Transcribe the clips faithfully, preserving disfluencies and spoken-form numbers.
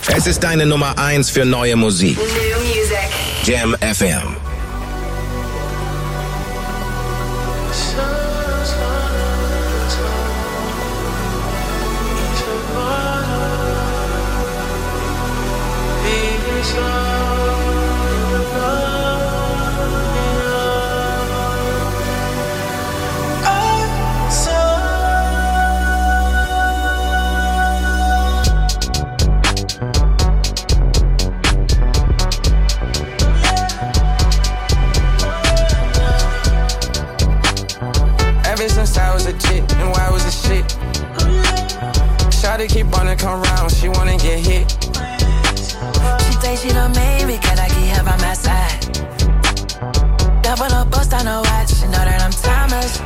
Es ist deine Nummer eins für neue Musik. New music. Jam F M. Shawty keep wanna come round, she wanna get hit. She think she done made me, cause I keep her by my side. Double up, bust on her watch, she know that I'm timeless.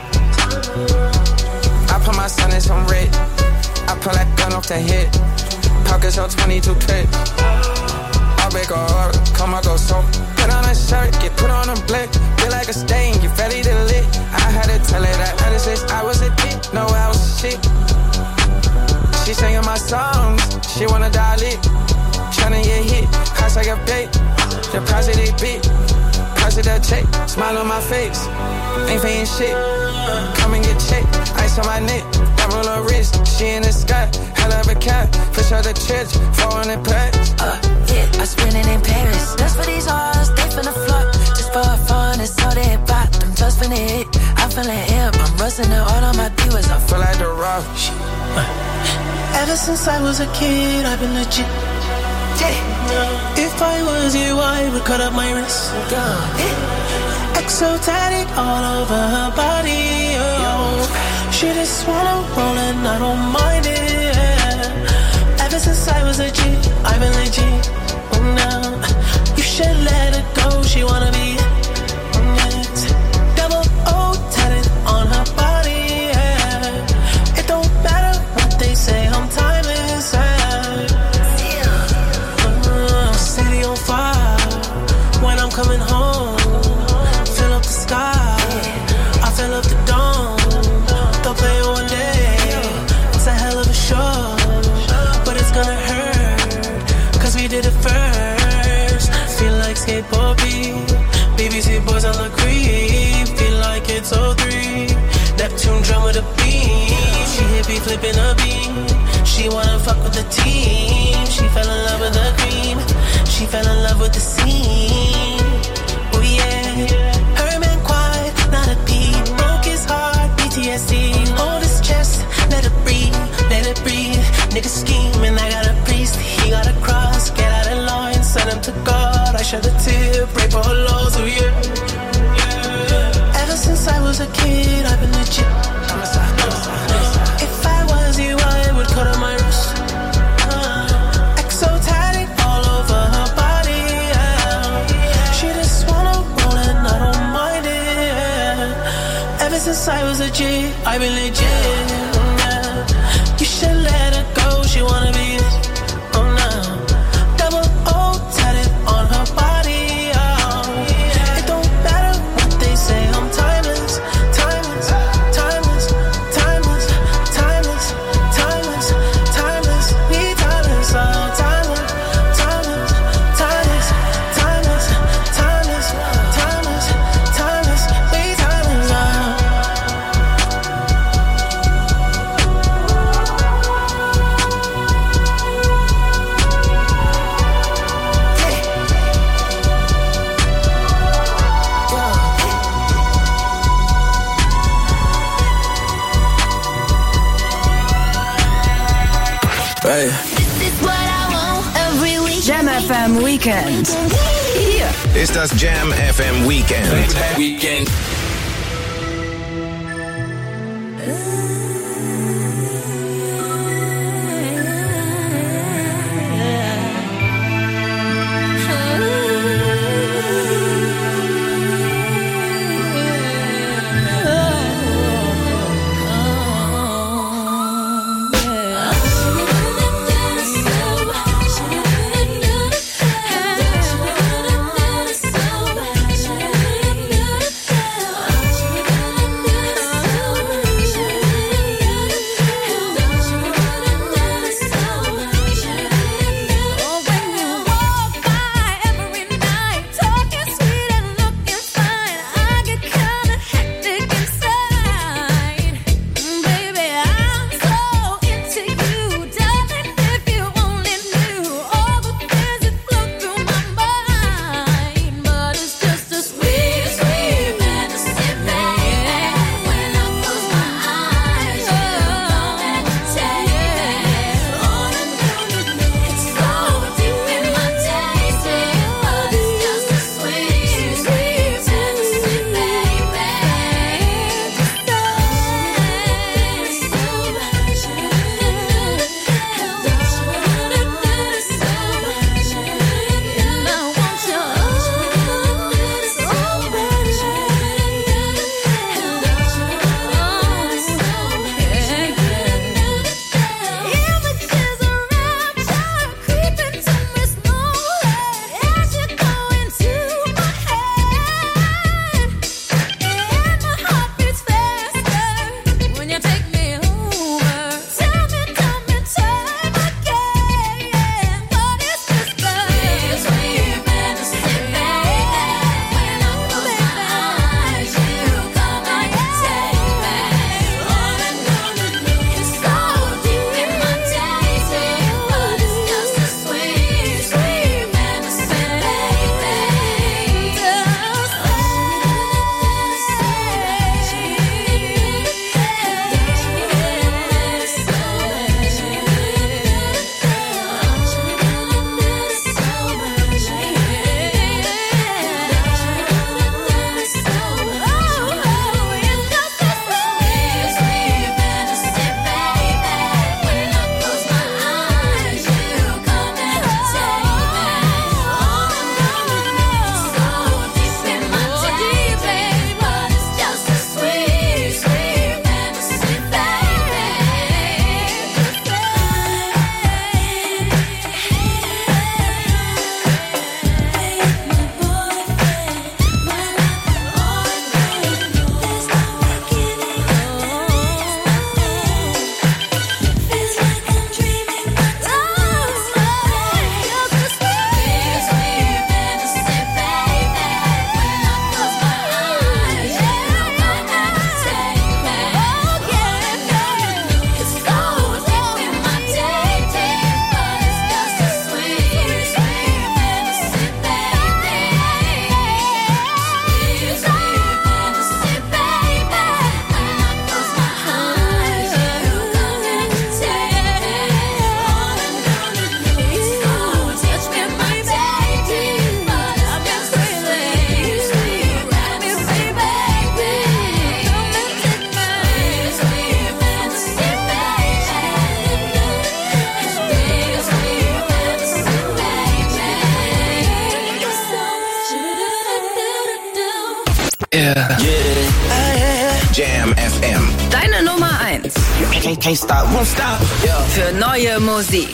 I put my son in some red, I pull that gun off the hip. Pockets on twenty-two clips. I'll break her up, come on, go so. Put on a shirt, get put on a blick. Feel like a stain, get ready to lit. I had to tell her that ninety-six I was a dick, no I was shit. She singing my songs, she wanna dial it. Tryna get hit, house like a bait. Deposit they beat, deposit that check. Smile on my face, ain't paying shit. Come and get checked, ice on my neck. Double her wrist, she in the sky. Hell of a cat, fish out the church. four hundred packs. Uh, yeah, I spend it in Paris. Just for these hoes, they finna flock. Just for fun, it's all they pop. I'm just finna hit, I'm feeling hip. I'm rusting the all on my divas. I feel like the rock. Ever since I was a kid, I've been legit. Yeah. If I was you, I would cut up my wrist. Yeah. Exo tatted all over her body. Oh. She just wanna roll and I don't mind it. Yeah. Ever since I was a G, I've been legit. Oh, now you should let her go. She wanna be next. Double O tatted on her body. Yeah. It don't matter what they say. I'm timeless. Yeah. Uh, city on fire. When I'm coming home, fill up the sky. I fill up the dome. Don't play one day. It's a hell of a show, but it's gonna hurt, cause we did it first. Feel like skateboard beat. B B C boys on the creep. Feel like it's oh three. Neptune drum with a beat. She hit me flipping a beat. She wanna fuck with the team. She fell in love with the cream. She fell in love with the scene. Oh yeah. Her man quiet, not a peep. Broke his heart, P T S D. Hold his chest, let it breathe, let it breathe. Nigga scheming, I got a priest. He got a cross, get out of line, send him to God. I shed a tear, pray for her laws, oh yeah. yeah. Ever since I was a kid, I've been legit. If I was you, I would cut on my wrist. Uh, Exo tatted all over her body. Yeah. She just wanna roll and I don't mind it. Yeah. Ever since I was a G, I've been legit. Yeah. You should let her go. She wanna be this. Oh no. Double O tatted on her body. Oh. It don't matter what they say. I'm timeless, timeless, timeless, timeless, timeless, timeless, timeless. We timeless, oh timeless, timeless, timeless, timeless, timeless, timeless, timeless. We timeless, oh. Hey. This is what I want every week. Jam F M Weekend. Hier ist das Jam F M Weekend. Weekend. Yeah. Yeah. Jam F M. Deine Nummer eins. Can't, can't stop, won't stop. Yeah. Für neue Musik.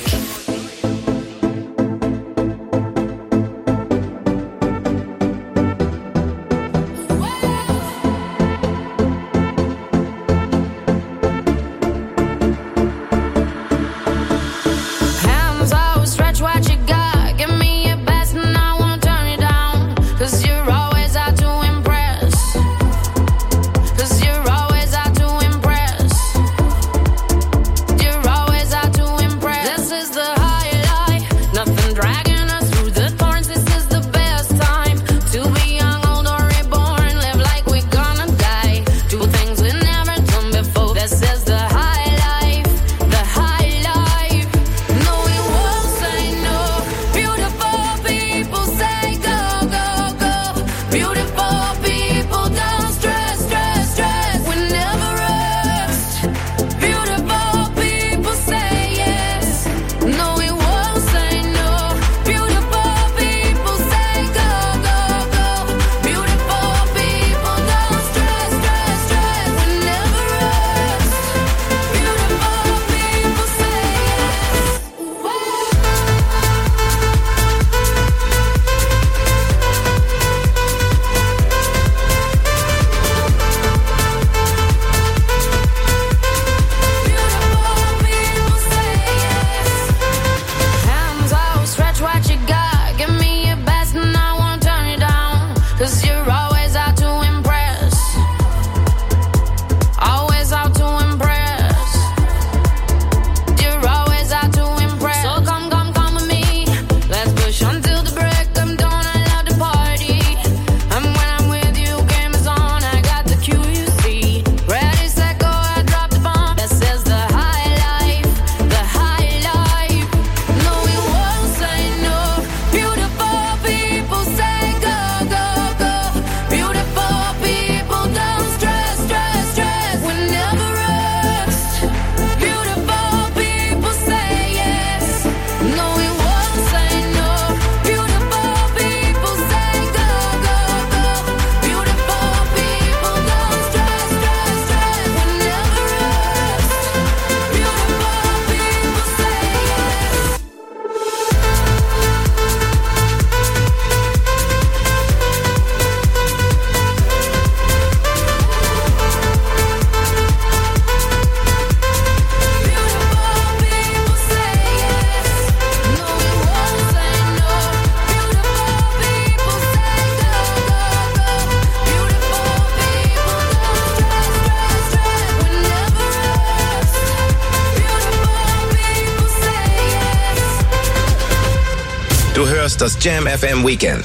Du hörst das Jam F M Weekend.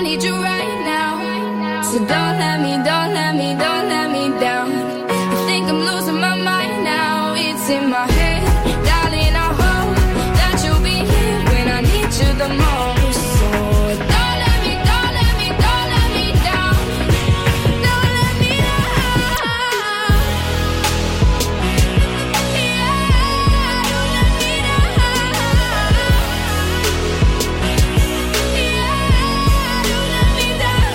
need you right now. So don't let me, don't let me, don't let me down. I think I'm losing my mind now. It's in my head, darling, I hope that you'll be here when I need you the most. So don't let me, don't let me, don't let me down. Don't let me down. Yeah, don't let me down. Yeah, don't let me down.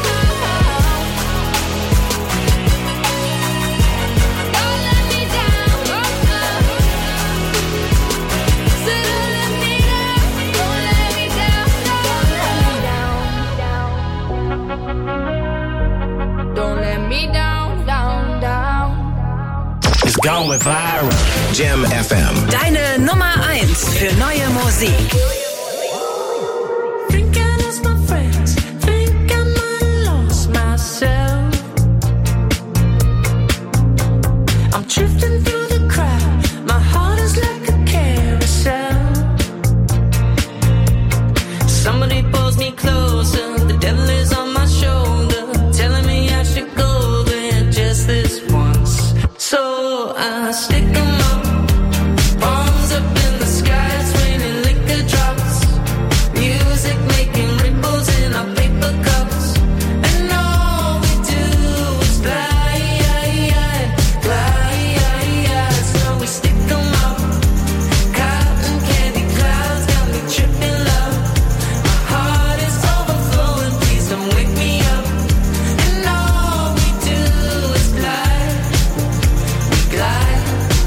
Don't let me down. Oh, oh. So don't let me down. Don't let me down. Don't let me down. Down, down. It's going viral. Jam F M. Deine Nummer eins für neue Musik. Think I lost my friends. Think I might have lost myself. I'm drifting through the crowd. My heart is like a carousel. Somebody pulls me closer. The devil is on my shoulder, telling me I should go there just this once. So I stick 'em up, palms up in the sky. It's raining liquor drops. Music making ripples in our paper cups. And all we do is glide, glide. So we stick 'em up. Cotton candy clouds got me tripping love. My heart is overflowing, please don't wake me up. And all we do is glide, we glide.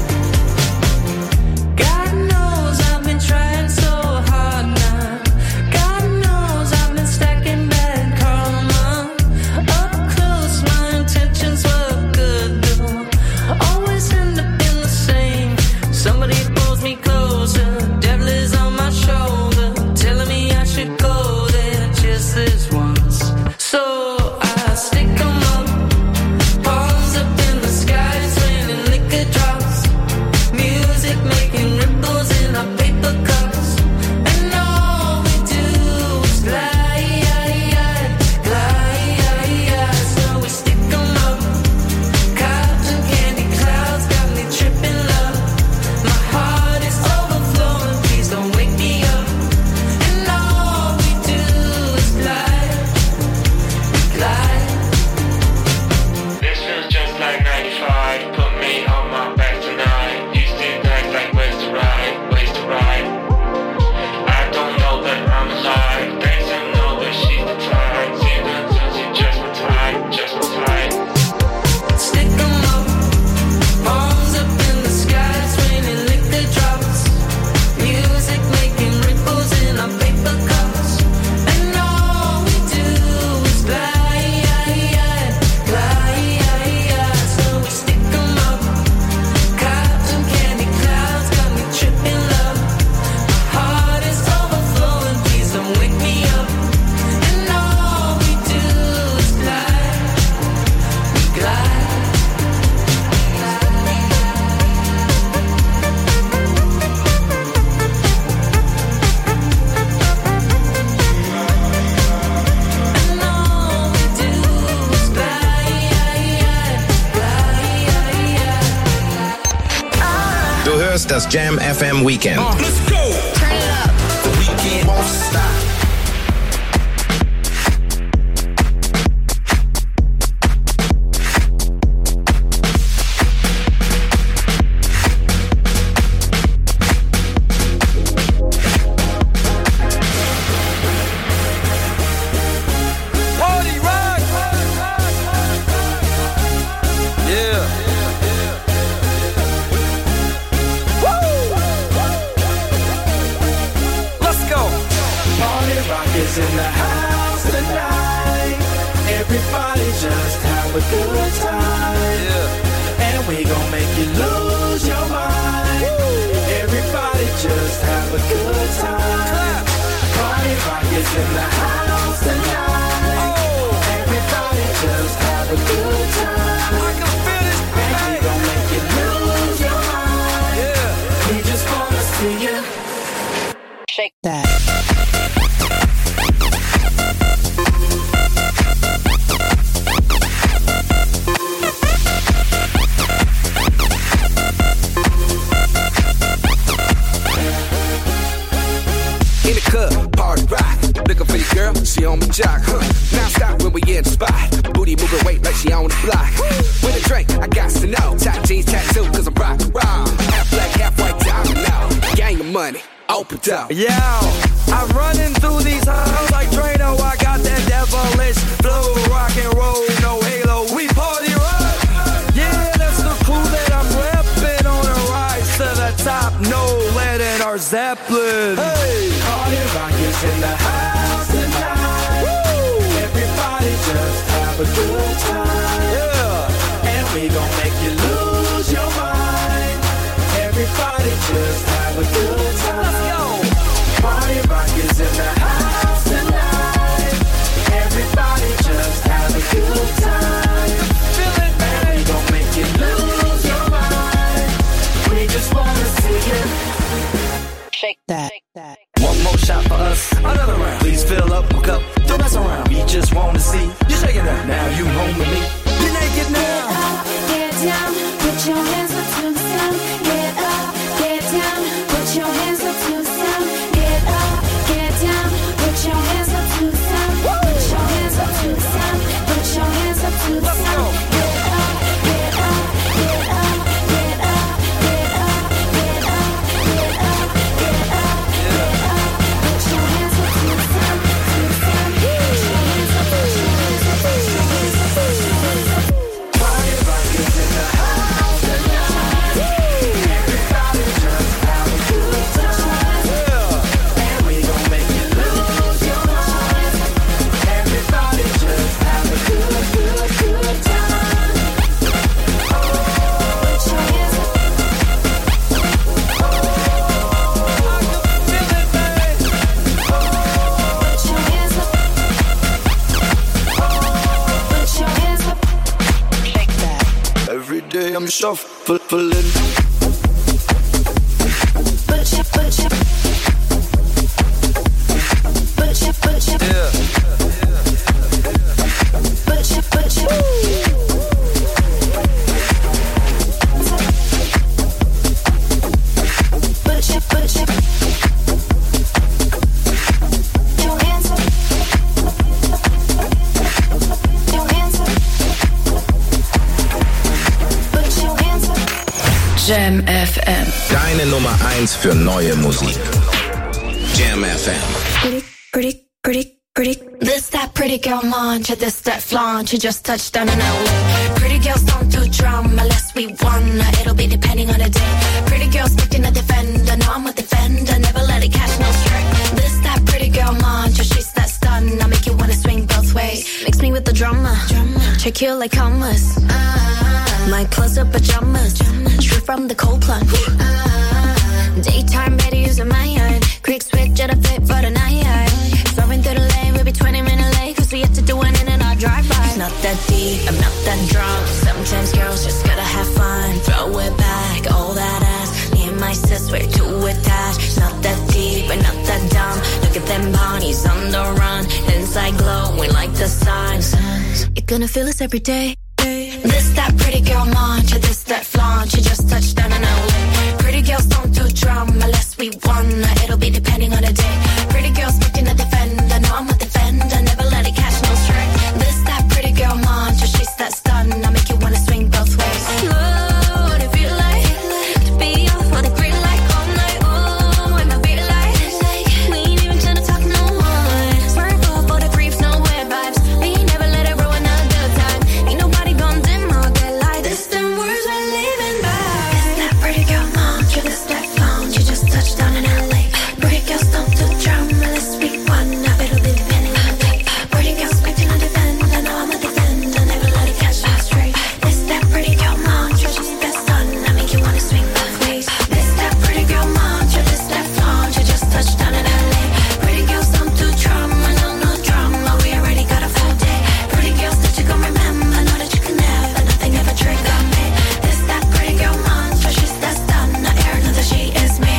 God knows I've been trying so hard now. God knows I've been stacking bad karma. Up close, my intentions were good though. Always end up in the same. Somebody pulls me closer. Devil is on my shoulder, telling me I should go there just this once. So I stick 'em up, palms up in the sky. It's raining liquor drops. Music making ripples in our paper cups. And all we do is glide, glide. So we stick 'em up. Cotton candy clouds got me tripping love. My heart is overflowing, please don't wake me up. And all we do is glide, we glide. This feels just like ninety-five. Put me on my back tonight. Used to act like ways to ride, ways to ride. I don't know that I'm alive. Thanks, I know that she's the type. Seems until she just my type, just my type. Stick 'em up, palms up in the sky. It's raining liquor drops. Music making ripples in our paper cups. And all we do is glide, glide. So we stick 'em up. Cotton candy clouds got me tripping love. My heart is overflowing, please don't wake me up. And all we do is glide, we glide. And all we do is glide, glide. Du hörst das Jam F M Weekend. Let's go. Turn it up. The weekend won't stop. Party rock. Yeah. Let's go. Party rock is in the house tonight. Everybody just have a good time. Yeah. And we gon' make you lose your mind. Everybody just have a good time. Party rock is in the house tonight. Oh, Everybody just have a good time. I can feel this And we night. gon' make you lose your mind. Yeah. We just wanna see you Shake that. girl, she on my jock, huh? Now stop when we in the spot. Booty moving weight like she on the block. With a drink, I got to know. Tight jeans, tattoo, cause I'm rock and roll. Half black, half white, diamond now. Gang of money, open up. Yeah, I'm running through these halls like Drano. I got that devilish flow, rock and roll, no halo. We party rock. Yeah, that's the crew that I'm repping on a rise to the top. No lead in our Zeppelin. Hey, party rock is in the house tonight. Woo! Everybody just have a good time. Yeah, and we gon' make you lose your mind. Everybody just have a good time. Let's go. Party rock is in the house tonight. Everybody just have a good time. Feel it, and we gon' make you lose your mind. We just wanna see you shake that. Shake that. One more shot for us, another round. Please fill up a cup, don't mess around. We just wanna see you shaking that. Now you home with me. You're naked now. Get up, get down, put your hands up to the sound. Get up, get down, put your hands up to the sound. Get up, get down, put your hands up to the sound. Put your hands up to the sound. Put your hands up to the sound. Get up, get up, get up, get up, get up, get up, get up, get up, get up. Put your hands up to the sound, to the sound. Put your hands up, put your hands up, put your hands up, put your hands up. Party rock is in the house tonight. Everybody just have a good time. And we gon' make you lose your mind. Everybody just have a good, good, good time. Oh, put your hands up. Oh, I can feel it, babe. Oh, put your hands up. Oh, put your hands up. Shake that. Every day I'm shuffling. Put your, put your, put your, put your, Yeah. put your, put your. Put your, put your, your hands up. Your hands up. Put your hands up. Jam F M. Deine Nummer eins für neue Musik. Jam F M. Pretty, pretty, pretty, pretty. This that pretty girl mantra, this that flaunt. She just touched down in L A. Pretty girls don't do drama unless we wanna. It'll be depending on the day. Pretty girls picking a defender. No, I'm a defender. Never let it catch no straight. This that pretty girl mantra, she's that stun. I make you wanna swing both ways. Mix me with the drama. Check you like commas. My clothes are pajamas. Straight from the cold plunge. Daytime better using my iron. Quick switch at a fit for the night. Swerving through the lane, we'll be twenty minutes late. Cause we have to do it in and our drive-by. It's not that deep, I'm not that drunk. Sometimes girls just gotta have fun. Throw it back, all that ass. Me and my sis, we're too attached. It's not that deep, we're not that dumb. Look at them bodies on the run. Inside glowing like the sun. You're gonna feel this every day. This that pretty girl mantra, this that flaunt. She just touched down in L A. Pretty girls don't do drama unless we wanna. It'll be depending on the day. Pretty girls picking a defender. No, I'm a defender. Never let it catch no straight. This that pretty girl mantra, she's that stun. I make you wanna swing both ways. Oh, what it feel like to be off for the green light all night. Oh, when I feel like we ain't even trying to talk no more. Swerve off for the creeps, no weird vibes. We never let it ruin our good time. Ain't nobody gonna dim our good light. This them words we're living by. This that pretty girl mantra, this that phone. She just touched down in L A. Pretty girls don't do drama unless we wanna. It'll be depending on the day. Pretty girls picking a defender. No, I'm a defender. Never let it catch me straight. This that pretty girl mantra, she's that stun. I make you wanna swing both ways. This that pretty girl mantra, this that phone. She just touched down in L A. Pretty girls don't do drama, no, no drama. We already got a full day. Pretty girls that you gon' remember. Know that you can never, nothing ever trigger me. This that pretty girl mantra, she's that stun. I air know that she is me.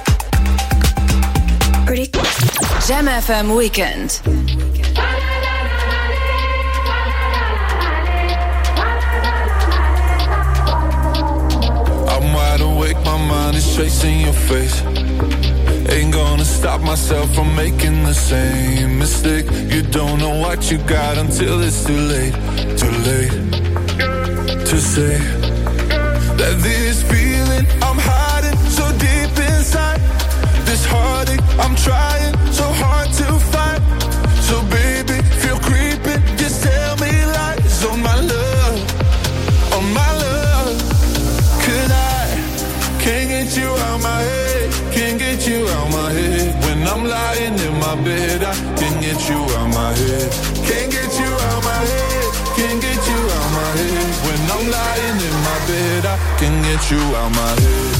Jam F M Weekend. face. Ain't gonna stop myself from making the same mistake. You don't know what you got until it's too late. Too late to say that this feeling I'm hiding so deep inside, this heartache I'm trying so hard to fight. So baby, feel creeping, just tell me lies on my love, on my love. Could I, can't get you out my head, can't get you out my head. When I'm lying in my bed, I can't get you out my head. Can't get you out my head, can't get you out my head. When I'm lying in my bed, I can get you out my head.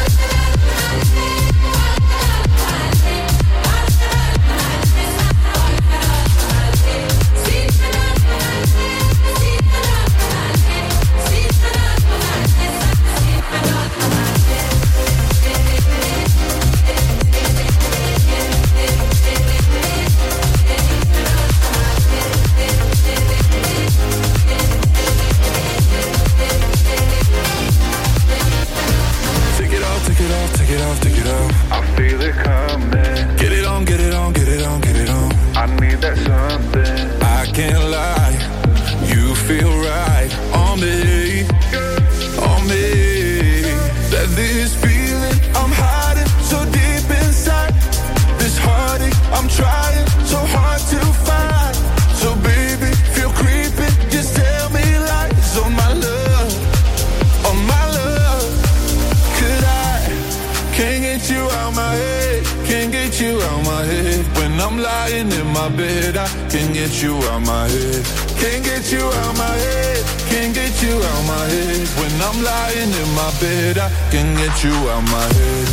You out my head.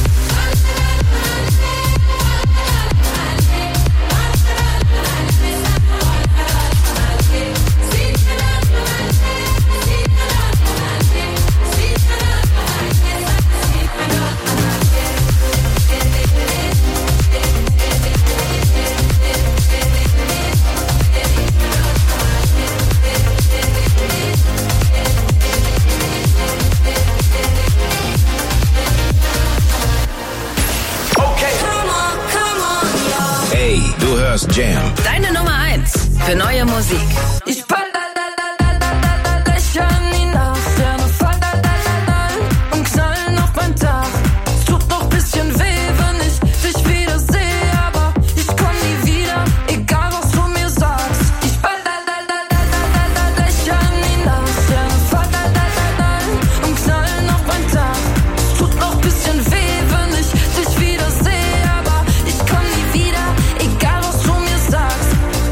Jam. Deine Nummer eins für neue Musik. Ich fall Löcher in die Nacht, Sterne fallen und knallen auf mein Dach. Es tut noch bisschen weh, wenn ich dich wieder sehe, aber ich komm nie wieder, egal was du mir sagst. Ich fall Löcher in die Nacht, Sterne fallen und knallen auf mein Dach. Es tut noch bisschen weh, wenn ich dich wieder sehe, aber ich komm nie wieder, egal was du mir sagst.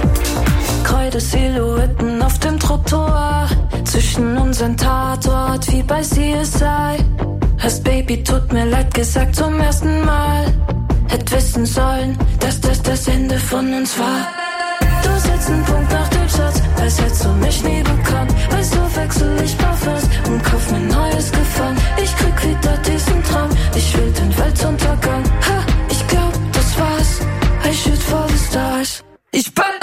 Silhouetten auf dem Trottoir, zwischen unseren Tatort wie bei C S I. Hast Baby, tut mir leid gesagt zum ersten Mal. Hätt wissen sollen, dass das das Ende von uns war. Du setzt einen Punkt nach dem Satz, als hättest du mich nie bekannt. Weißt du, wechsel ich Parfums und kauf mir neues Gefallen. Ich krieg wieder diesen Traum, ich will den Weltuntergang. Ha, ich glaub, das war's, I shoot for the stars. Ich ball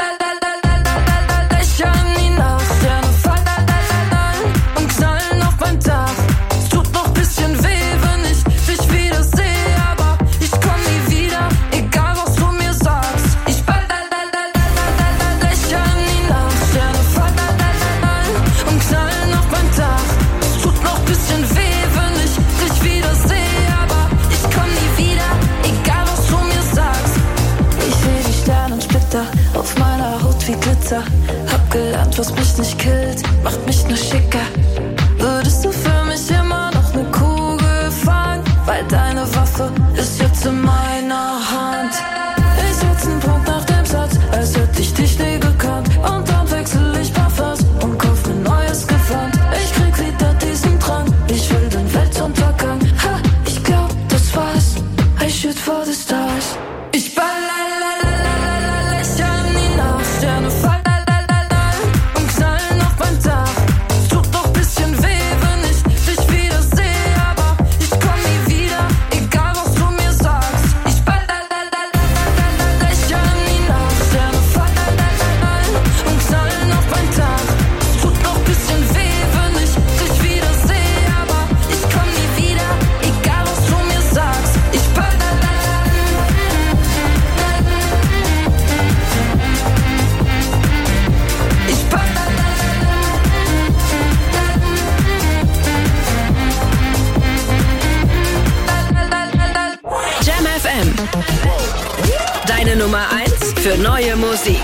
auf meiner Haut wie Glitzer. Hab gelernt, was mich nicht killt, macht mich nur schicker. Würdest du für mich immer noch ne Kugel fangen? Weil deine Waffe ist jetzt in meiner Hand. Ich setz einen Punkt nach dem Satz, als hätte ich dich nie gekannt. Und dann wechsel ich Parfums und kauf mir neues Gewand. Ich krieg wieder diesen Drang, ich will den Weltuntergang. Ha, ich glaub, das war's, I shoot for the stars. Ich ball Sterne fallen und knallen auf mein Dach. Es tut noch bisschen weh, wenn ich dich wieder sehe, aber ich komm nie wieder, egal was du mir sagst. Ich ball Nummer eins für neue Musik.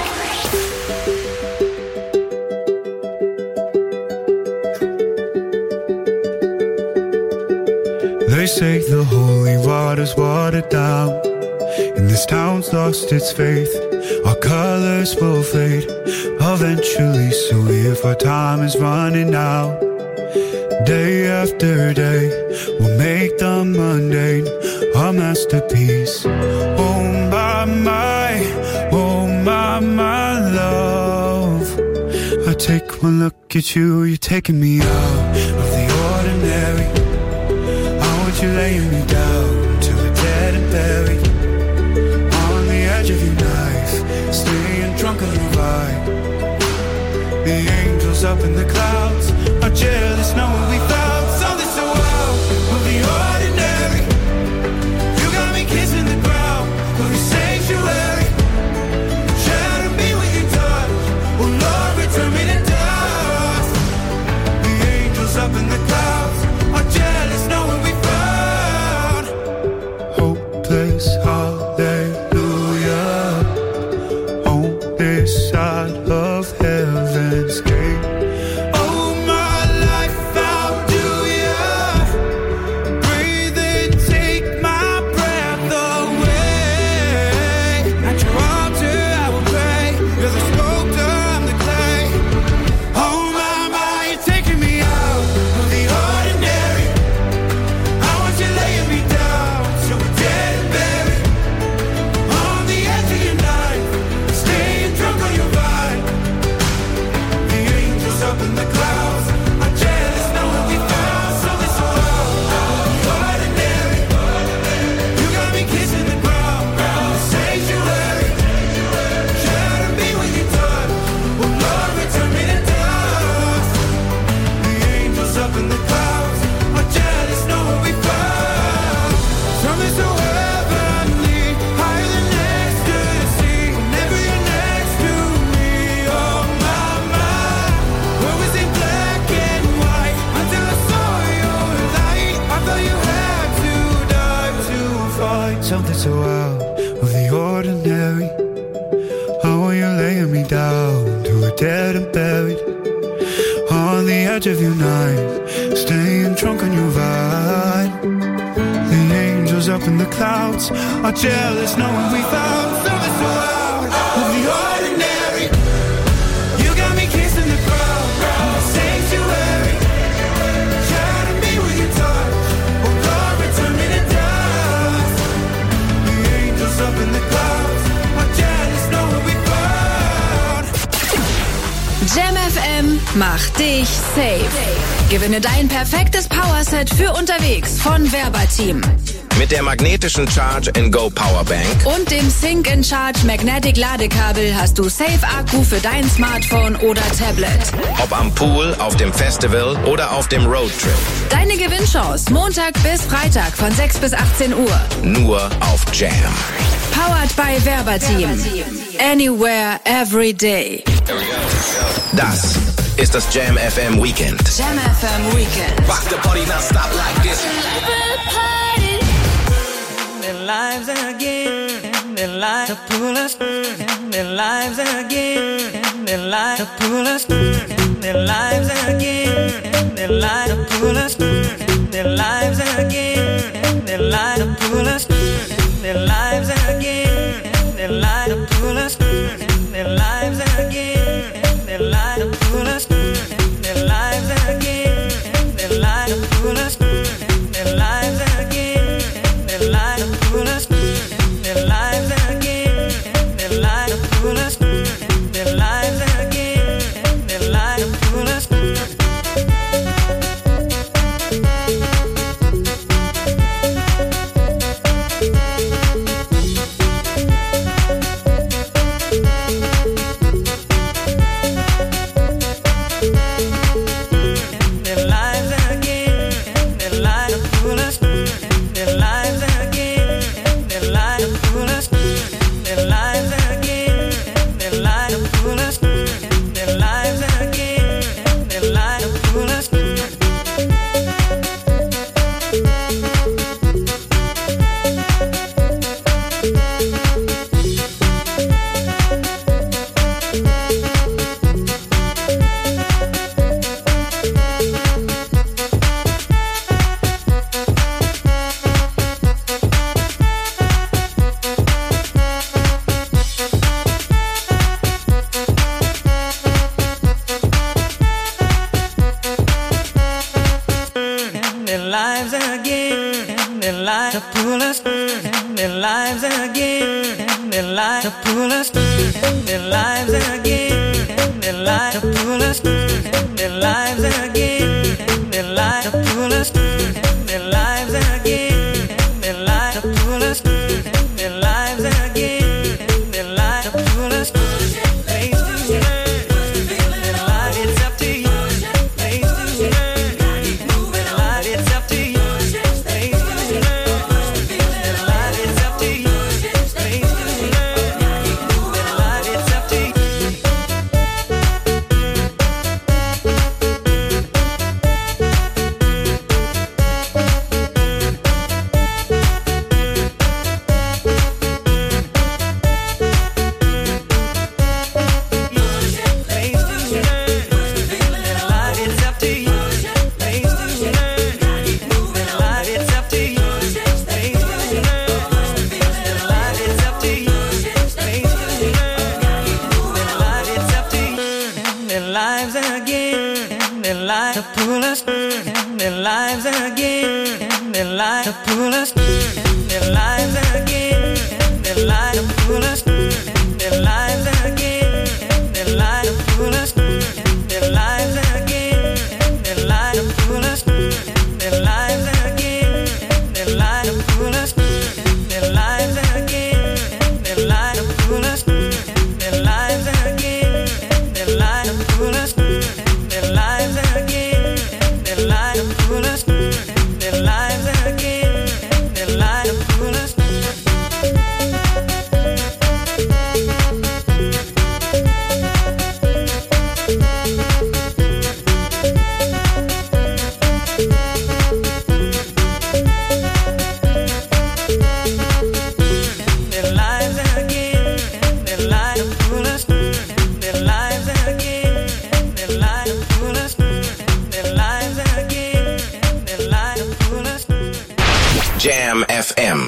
They say the holy water's watered down, and this town's lost its faith. Our colors will fade eventually, so if our time is running out, day after day, we'll make the mundane a masterpiece. Oh my, my, oh my, my love. I take one look at you, you're taking me out of the ordinary. You're laying me down till we're dead and buried on the edge of your knife, staying drunk on your vibe. The angels up in the clouds are jealous knowing we found something so wild of the ordinary. You got me kissing the ground of your sanctuary. Shadow me with your touch, oh Lord, return me to dust. The angels up in the clouds are jealous knowing we hallelujah on this side of heaven's gate. Oh, my life, I'll do ya. Breathe and take my breath away. At your altar, I will pray. You're the sculptor, I'm the clay. Oh, my, my, you're taking me out of the ordinary. I want you laying me down so we're dead and buried on the edge of your knife, staying drunk on your vine. The angels up in the clouds are jealous knowing we found something so wild, ordinary. You got me kissing the ground, sanctuary. Shadow me with your touch, oh Lord, return me to dust. The angels up in the clouds are jealous knowing we found something so heavenly, higher than ecstasy. Whenever you're next to me, oh my, my. Where was in black and white until I saw your light. I thought you had to die to find something so out of the ordinary. How are you laying me down to a dead and buried on the edge of your knife, staying drunk on your vine. The angels up in the clouds are jealous knowing we found something so out of the ordinary. You got me kissing the ground, sanctuary. Shadow me with your touch, oh Lord, return me to dust. The angels up in the clouds are jealous knowing we found. Jam F M macht dich safe. Gewinne dein perfektes Powerset für unterwegs von Verbateam. Mit der magnetischen Charge and Go Powerbank Und dem Sync and Charge Magnetic Ladekabel hast du Safe-Akku für dein Smartphone oder Tablet. ob am Pool, auf dem Festival oder auf dem Roadtrip. Deine Gewinnchance Montag bis Freitag von sechs bis achtzehn Uhr. Nur auf Jam. Powered by Verbateam. Anywhere, every day. Das ist das Jam F M Weekend. Jam F M Weekend. Rock the party, now stop like this. Their lives again, their lives to pull us, their lives again, their lives to pull us, their lives again, their lives to pull us, their lives again, their lives to pull us, their lives again, their lives to pull us, their lives again, their lives to pull us, their lives again, their lives to pull us, their lives again, their lives to pull us, their lives again, their lives to pull us, their lives again, their lives to pull us. light to pull us in their lives again. Their light to pull us in their lives again. Their light to pull us in their lives again. Their light to pull us face to face. Their light, it's up to you. Face to face. Their light, it's up to you. Face to face. Their light, it's up to you. Face to face. Their light, it's up to you. Jam F M.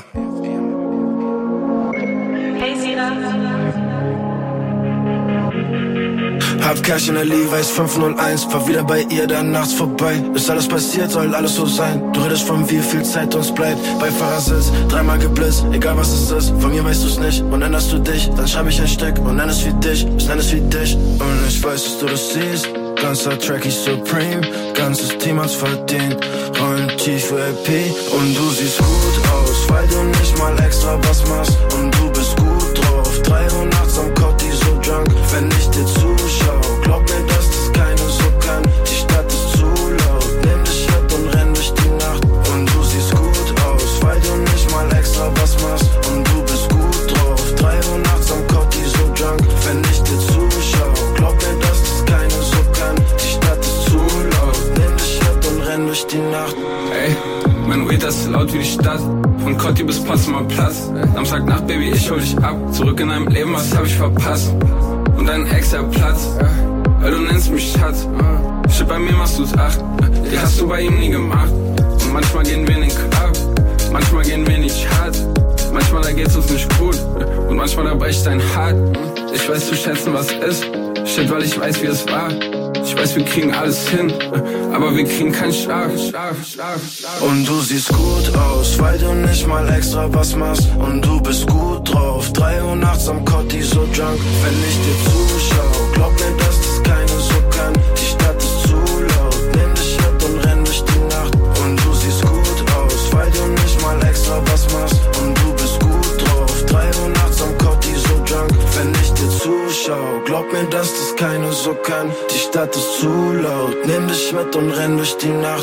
Hab Cash in der Levi's fünf null eins, war wieder bei ihr, dann nachts vorbei. Ist alles passiert, soll alles so sein. Du redest von wie viel Zeit uns bleibt. Bei Fahrersitz, dreimal geblitzt, egal was es ist. Von mir weißt du's nicht und änderst du dich. Dann schreib ich ein Stück und nenn es wie dich, ich nenn es wie dich. Und ich weiß, dass du das siehst. Ganzer Track ist Supreme, ganzes Team hat's verdient. Rollen tief für L P und du siehst gut aus, weil du nicht mal extra was machst. Und du bist gut drauf, drei Uhr nachts am Cotti so drunk. Wenn ich dir zuschau, glaub mir, dass das keiner so kann. Die Stadt ist zu laut, nimm dich mit und renn durch die Nacht. Und du siehst gut aus, weil du nicht mal extra was machst. Und du bist gut drauf, drei Uhr nachts am Cotti so drunk. Wenn ich dir zuschau, glaub mir, dass das keiner so kann. Die Stadt ist zu laut, nimm dich mit und renn durch die Nacht. Ey, mein Weed ist laut wie die Stadt. Von Cotti bis Potsdamer Platz. Samstagnacht, Baby, ich hol dich ab. Zurück in deinem Leben, was hab ich verpasst? Und dein Ex, der Platz, weil du nennst mich Schatz. Shit, bei mir machst du's acht, die hast du bei ihm nie gemacht. Und manchmal gehen wir in den Club, manchmal gehen wir nicht hart. Manchmal da geht's uns nicht gut und manchmal da bricht dein Hart. Ich weiß zu schätzen, was ist. Shit, weil ich weiß, wie es war. Ich weiß, wir kriegen alles hin, aber wir kriegen keinen Schlaf, Schlaf, Schlaf, Schlaf. Und du siehst gut aus, weil du nicht mal extra was machst. Und du bist gut drauf, drei Uhr nachts am Cotti so drunk. Wenn ich dir zuschau, glaub mir, dass das keiner so kann. Die Stadt ist zu laut, nimm dich mit und renn durch die Nacht. Und du siehst gut aus, weil du nicht mal extra was machst. Und du bist gut drauf, drei Uhr nachts am Cotti so drunk. Wenn ich dir zuschau, glaub mir, dass das keiner so kann. Die Stadt ist zu laut, nimm dich mit und renn durch die Nacht.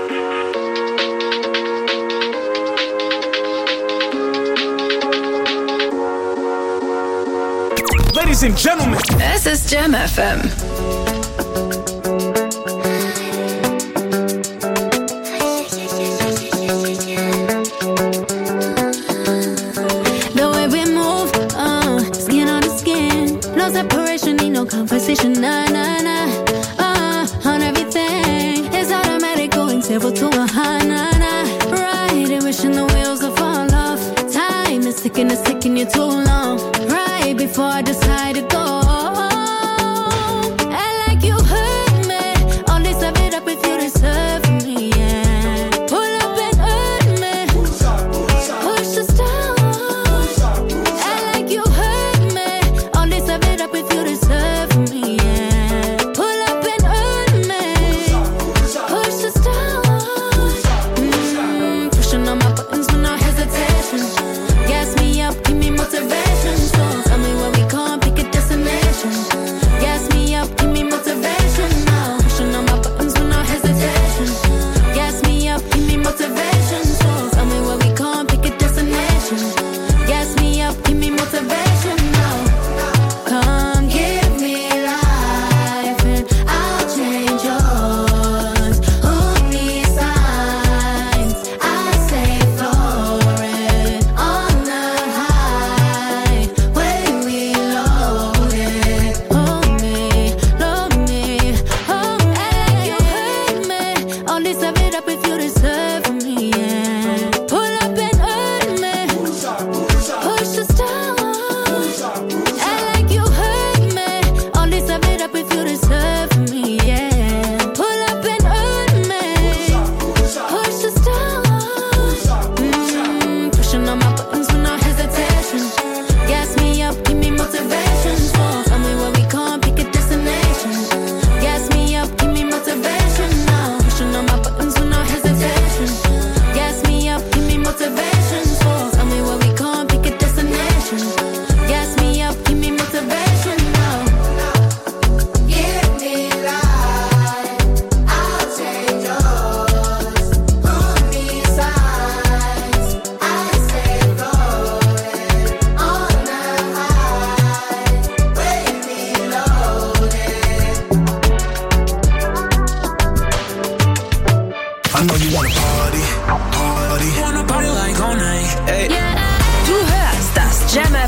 Ladies and Gentlemen, es ist Jam F M. The way we move, uh, skin on the skin, no separation, need no conversation, nah, nah, nah. Uh, on everything, it's automatic, going zero to a high, nah, nah. Right, wishing the wheels will fall off. Time is ticking, it's taking you too long. Right before I decide to go. And like you hurt me, only serve it up if you deserve me, yeah. Pull up and hurt me, push us down. And like you hurt me, only serve it up if you deserve me, yeah.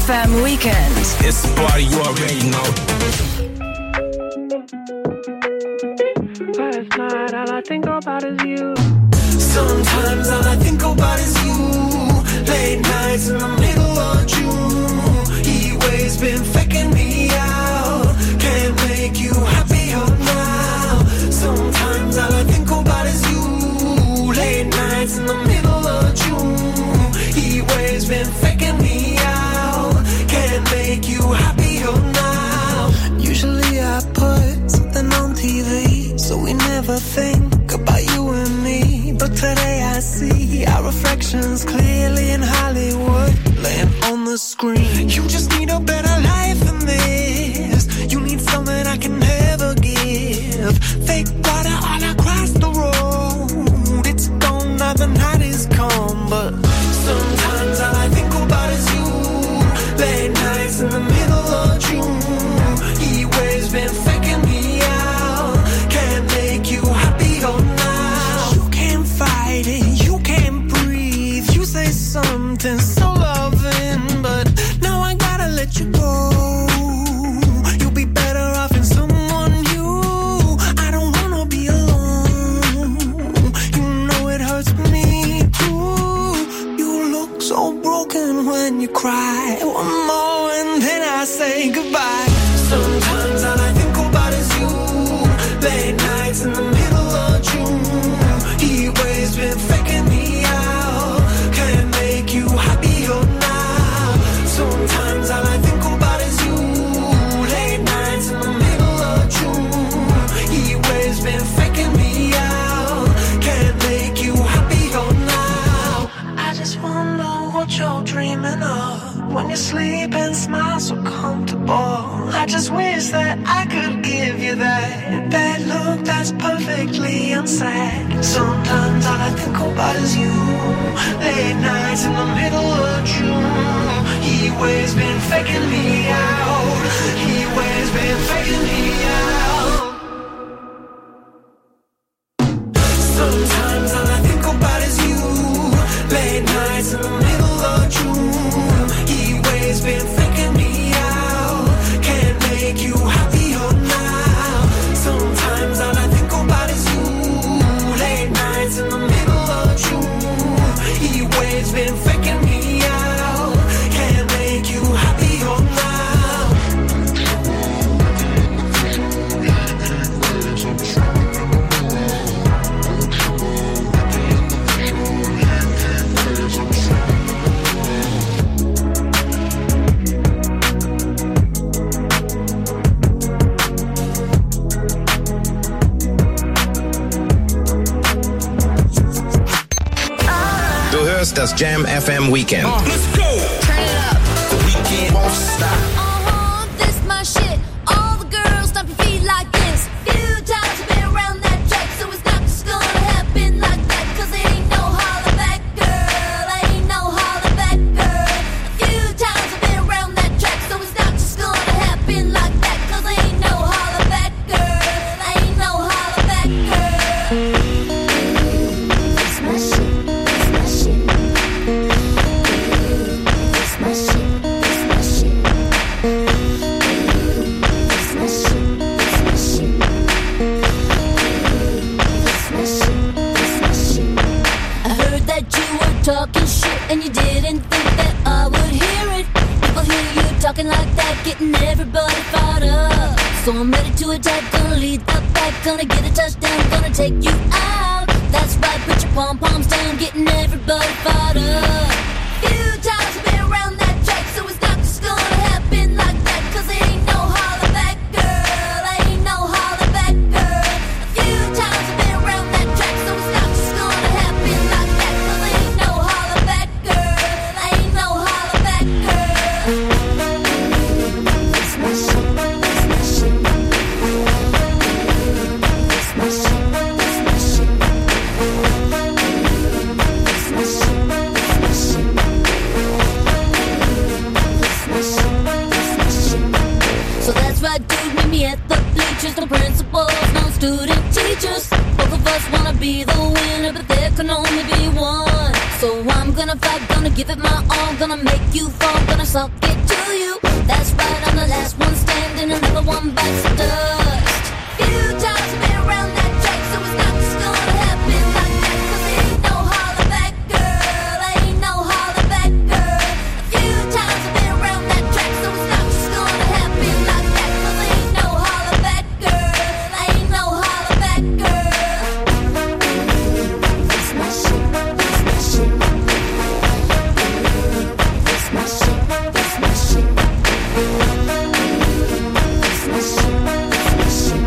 F M Weekend. It's the party you already know. Last night, all I think about is you. Sometimes all I think about is you. Late nights in the middle of June. He waves been faking me out. Can't make you happier now. Sometimes all I think about is you. Late nights in the middle of June. He waves been faking me out. Can't make you happier now. Usually I put something on T V, so we never think about you and me. But today I see our reflections clearly in Hollywood, laying on the screen. You just need a better life than this. You need something I can never give. Fake water all across the road. It's gone now, the night is come. But sometimes all I think about is you. Late nights in the middle of June. He waves been faking me out. Can't make you happier now. You can't fight it, you can't breathe. You say something so loving, but now I gotta let you go. You'll be better off in someone new. I don't wanna be alone. You know it hurts me too. You look so broken when you cry. One more and then I say goodbye. Sometimes all I think about is you. Late nights in the middle of June. He waves been faking me out. Can't make you happier now. Sometimes all I think about is you. Late nights in the middle of June. He waves been faking me out. Can't make you happier now. I just wonder what you're dreaming of when you sleep and smile so comfortable. I just wish that I could give you that that look that's perfectly unsaid. Sometimes all I think about is you. Late nights in the middle of June. He waves been faking me out. He waves been faking me out. Sometimes all I think about is you. Late nights in the middle of June. He waves been faking me out. Can't make you happier now. Sometimes all I think about is you. Late nights in the middle of June. He waves been faking me out. Can't make you happier now. Du hörst das Jam F M Weekend. Let's go. Turn it up. The weekend won't stop. Uh-huh, this my shit. All the girls stomp your feet like this. Few times I've been around that track, so it's not just gonna happen like that. Cause it ain't no holler back, girl. Ain't no holler back, girl. A few times I've been around that track, so it's not just gonna happen like that. Cause it ain't no holler back, girl. Ain't no holler back, girl. That's my shit. That's my shit. That's my shit. That's my shit. That's my shit. That's my shit. That's my shit. That's my shit. I heard that you were talking shit and you didn't think that I would hear it. People hear you talking like that, getting everybody fired up. So I'm ready to attack, gonna lead the back, gonna get a touchdown, gonna take you out. That's right, put your pom-poms down, getting everybody fired up. Few times I've been around that track, so it's not just gonna happen like that. Cause it ain't no holler back, girl. Ain't no holler back, girl. A few times I've been around that track, so it's not just gonna happen like that. Cause it ain't no holler back, girl. Ain't no holler back, girl. That's my shit. That's my shit. That's my shit. That's my shit. That's my shit. That's my shit. That's my shit. That's my shit. So that's right, dude, meet me at the bleachers. No principals, no student teachers. Both of us wanna be the winner, but there can only be one. So I'm gonna fight, gonna give it my all, gonna make you fall, gonna suck it to you. That's right, I'm the last one standing, another one bites the dust. Few times I've been around that track, so it's not just gonna happen like that. 'Cause ain't no holler back, girl, ain't no holler back, girl. A few times I've been around that track, so it's not just gonna happen like that. 'Cause ain't no holler back, girl, ain't no holler back, girl. It's my shit, it's my shit. It's my shit, it's my shit. It's my shit, it's my shit.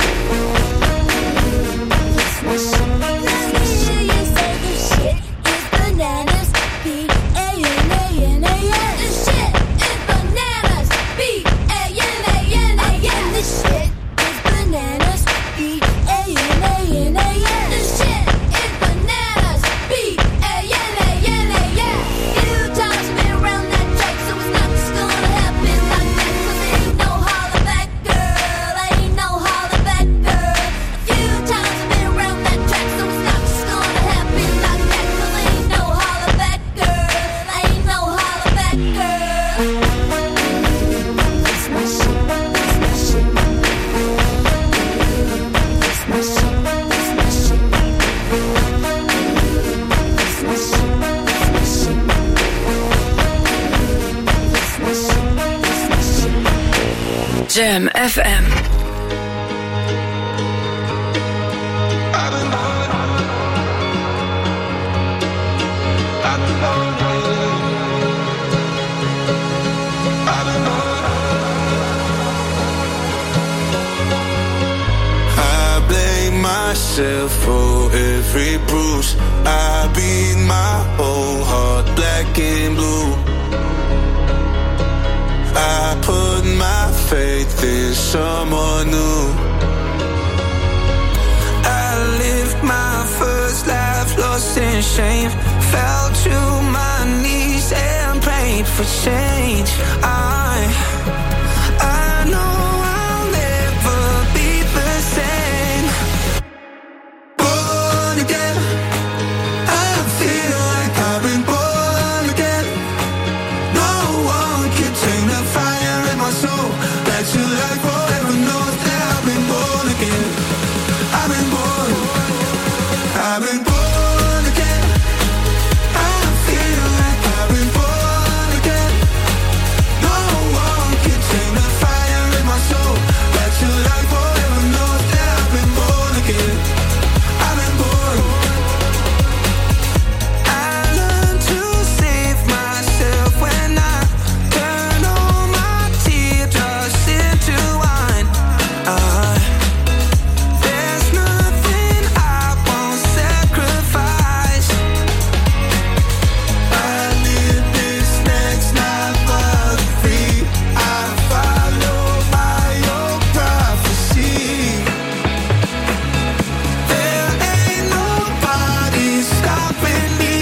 It's my shit, it's my shit. You say this shit is bananas, B A N A N A S. This shit is bananas, B A N A N A S. This shit is bananas, B A N A N A S. This shit is bananas, B A N A N A S. Few times I've been around that track, so it's not just gonna happen like that. 'Cause ain't no holler back, girl, ain't no holler back, girl. A few times I've been around that track, so it's not just gonna happen like that. 'Cause ain't no holler back, girl, ain't no holler back, girl. It's my shit, it's my shit. It's my shit, it's my shit. It's my shit, it's my shit. It's my shit, it's my shit. Jam F M. I blame myself for every bruise. I beat my whole heart black and blue. I put my faith in someone new. I lived my first life lost in shame. Fell to my knees and prayed for change. I, I know I'll never be the same. Born again, I feel like I've been born again. No one can take the fire in my soul. That you like forever knows that I've been born again. I've been born, I've been born again. I feel like I've been born again. No one can take the fire in my soul. That you like forever knows that I've been born again. I've been born. I learned to save myself when I turn all my teardrops into wine. Uh, there's nothing I won't sacrifice. I live this next life for free. I follow my own prophecy. There ain't nobody stopping me.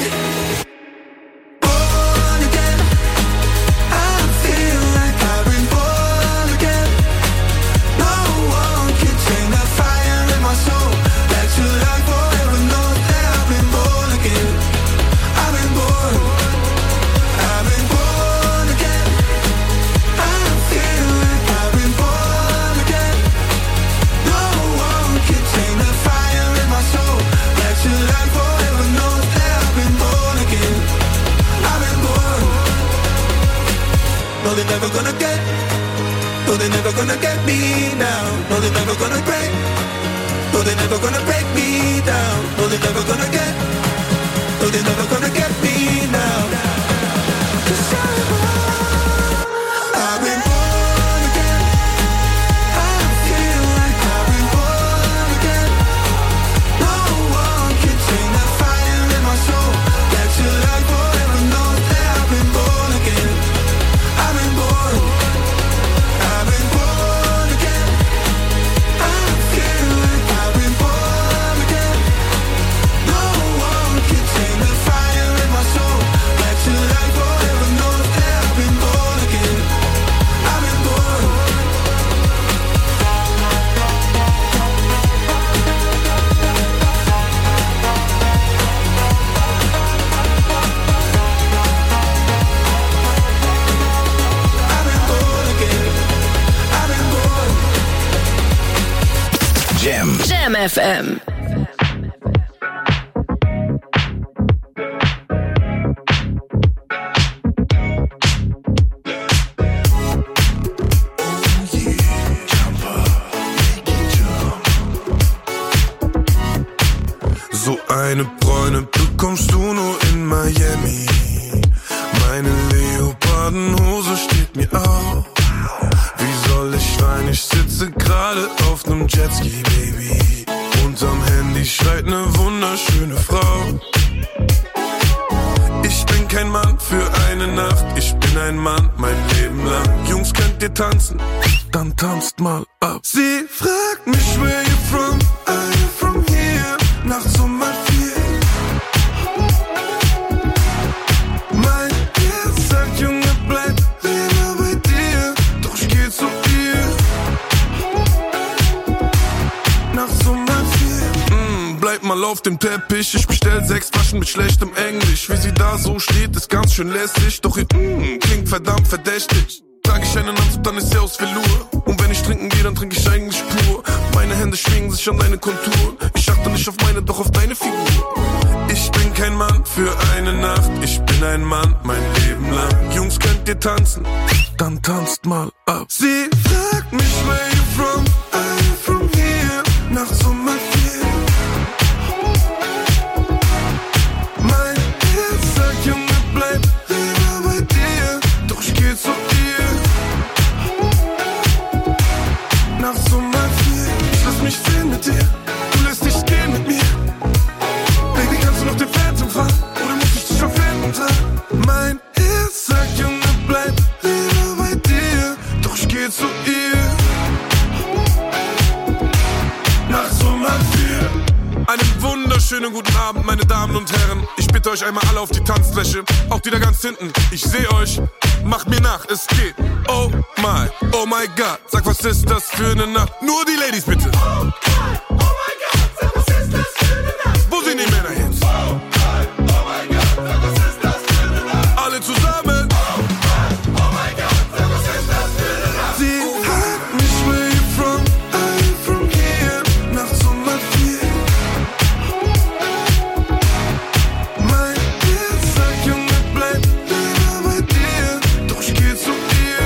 Born again, I feel like I've been born again. No one can take the fire in my soul. That you like forever knows that I've been born again. I've been born, I've been born again. I feel like I've been born again. No one can take the fire in my soul. That you like forever knows that I've been born again. I've been born. No, they're never gonna get. No, they're never gonna get me now. No, they're never gonna break. No, they're never gonna break me down. No, they're never gonna get. No, they're never gonna get me now. 'Cause I'm born. I've been born again. I feel like I've been born again. No one can take the fire in my soul. That you like forever knows that I've been born again. I've been born. I've been born again. I feel like I've been born Jam. Jam F M. So eine Bräune bekommst du nur in Miami. Meine Leopardenhose steht mir auf. Wie soll ich rein? Ich sitze gerade auf nem Jetski, Baby. Unterm Handy schreit ne wunderschöne Frau. Ich bin kein Mann für eine Nacht. Ich bin ein Mann mein Leben lang. Jungs, könnt ihr tanzen? Dann tanzt mal ab. Sie fragt mich, where you from? I'm from here. Nachts um halb vier. Mein Herz sagt, Junge, bleib lieber bei dir. Doch ich geh zu ihr. Nachts um halb vier. Mm, bleib mal auf dem Teppich. Ich bestell sechs Flaschen mit schlechtem Englisch. Wie sie da so steht, ist ganz schön lässig. Doch ihr mm, klingt verdammt verdächtig. Trag ich einen Anzug, dann ist sie aus Velour. Und wenn ich trinken gehe, dann trinke ich eigentlich pur. Meine Hände schwingen sich an deine Konturen. Ich achte nicht auf meine, doch auf deine Figur. Ich bin kein Mann für eine Nacht. Ich bin ein Mann mein Leben lang. Jungs, könnt ihr tanzen? Dann tanzt mal ab. Sie fragt mich, where you from? I'm from here. Nachts um halb vier. Mein Herz sagt, Junge, bleib lieber bei dir. Doch ich geh zu ihr. Nachts um halb vier. Ich lass mich sehen mit dir. Du lässt dich gehen mit mir. Baby, kannst du noch den Phantom fahren? Oder muss ich dich auf Händen tragen? Mein Herz sagt, Junge, bleib lieber bei dir. Doch ich geh zu ihr. Nachts um halb vier. Einen wunderschönen guten Abend, meine Damen und Herren. Ich bitte euch einmal alle auf die Tanzfläche. Auch die da ganz hinten. Ich seh euch. Macht mir nach, es geht. Oh my, oh my God. Sag, was ist das für eine Nacht? Nur die Ladies bitte. Oh my, oh my God. Sag, was ist das für eine Nacht? Wo sind die Männer hin? Oh my, oh my God. Sag, was ist das für eine Nacht? Alle zusammen. Oh my, oh my God. Sag, was ist das für eine Nacht? Sie fragt mich, where you from? I'm from here. Nachts um halb vier. Mein Herz sagt, Junge, bleib lieber bei dir. Doch ich geh zu ihr.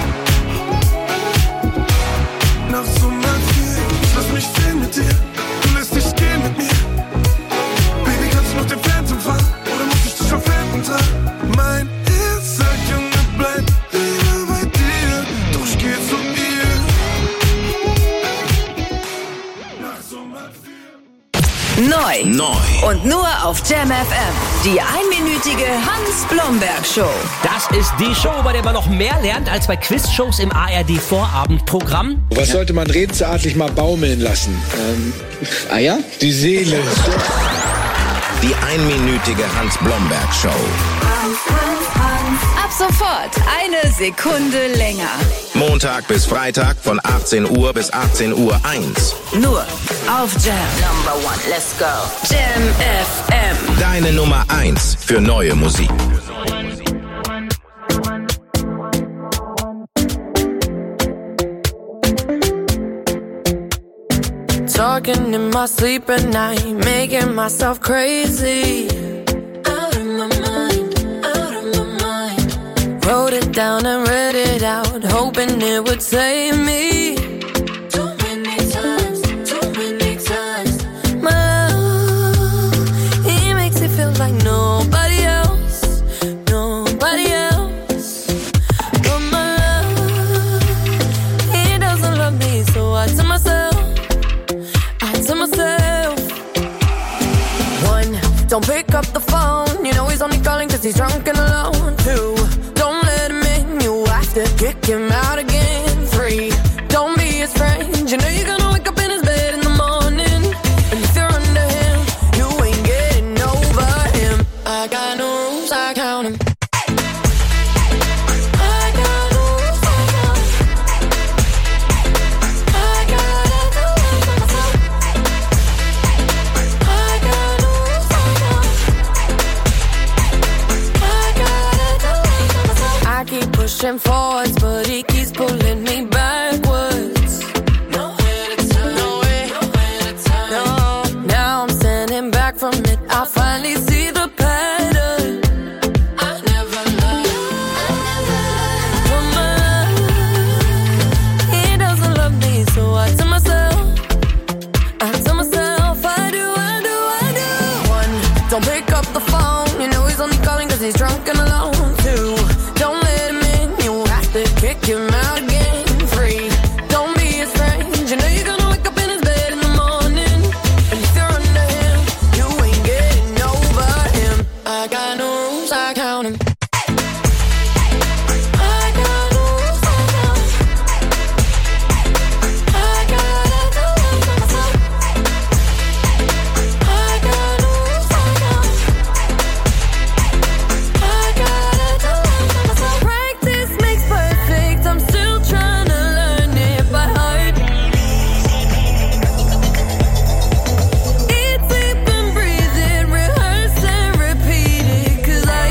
Nachts um halb vier. Ich lass mich sehen mit dir. Du lässt dich gehen mit mir. Baby, kannst du noch den Phantom fahren? Oder muss ich dich auf Händen tragen? Mein Herz sagt, Junge, bleib lieber bei dir. Doch ich geh zu ihr. Nachts um halb vier. Neu. Neu. Und nur auf Jam F M. Die einminütige Hans-Blomberg-Show. Das ist die Show, bei der man noch mehr lernt als bei Quizshows im A R D-Vorabendprogramm. Was sollte man redensartlich mal baumeln lassen? Ähm, Eier? Die Seele. Die einminütige Hans-Blomberg-Show. Ab sofort eine Sekunde länger. Montag bis Freitag von achtzehn Uhr bis achtzehn Uhr eins. Nur auf Jam. Number one, let's go. Jam F M. Deine Nummer eins für neue Musik. Talking in my sleep at night, making myself crazy. Out of my mind, out of my mind. Wrote it down and read it out, hoping it would save me. Too many times, too many times. My love, he makes it feel like nobody else, nobody else. But my love, he doesn't love me, so I tell myself. To myself. One, don't pick up the phone. You know he's only calling cause he's drunk and alone. Two, don't let him in. You have to kick him out again. Three, don't be his friend. You know you're gonna wake up in his bed in the morning. And if you're under him, you ain't getting over him. I got no rules, I count him. Pushing forwards, but he keeps pulling me backwards. Nowhere to turn, nowhere, I finally see the pattern. I never loved, woman. He doesn't love me, so I tell myself, I tell myself, I do, I do, I do. One, don't pick up the phone. You know he's only calling 'cause he's drunk and alone. Two, don't let him in. You have to kick him out again. Three, don't be a strange. You know you're gonna wake up in his bed in the morning. And if you're under him, you ain't getting over him. I got no rules, I count him. I got no rules, I count him. I gotta do it for myself. I got no rules, I count him. I gotta do it for myself. Practice makes perfect. I'm still trying to learn it by heart. Eat, sleep, and breathe it. Rehearse and repeat it. 'Cause I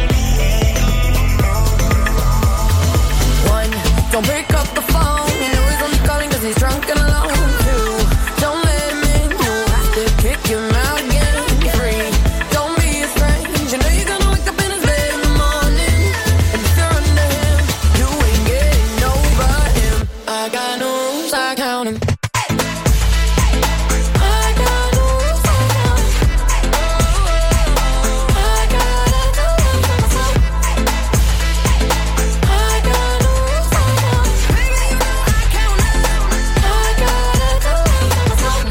one, don't pick up the phone. You know he's only calling 'cause he's drunk and alone. Two, don't let him in. You have to kick him out again. Three, don't be a strange. You know you're gonna wake up in his bed in the morning. And if you're under him, you ain't getting over him. I got no rules, I count him. I got no rules, I count him. I gotta do it for myself. I got no rules, I count him. Baby, you know I count him. I gotta do it for myself.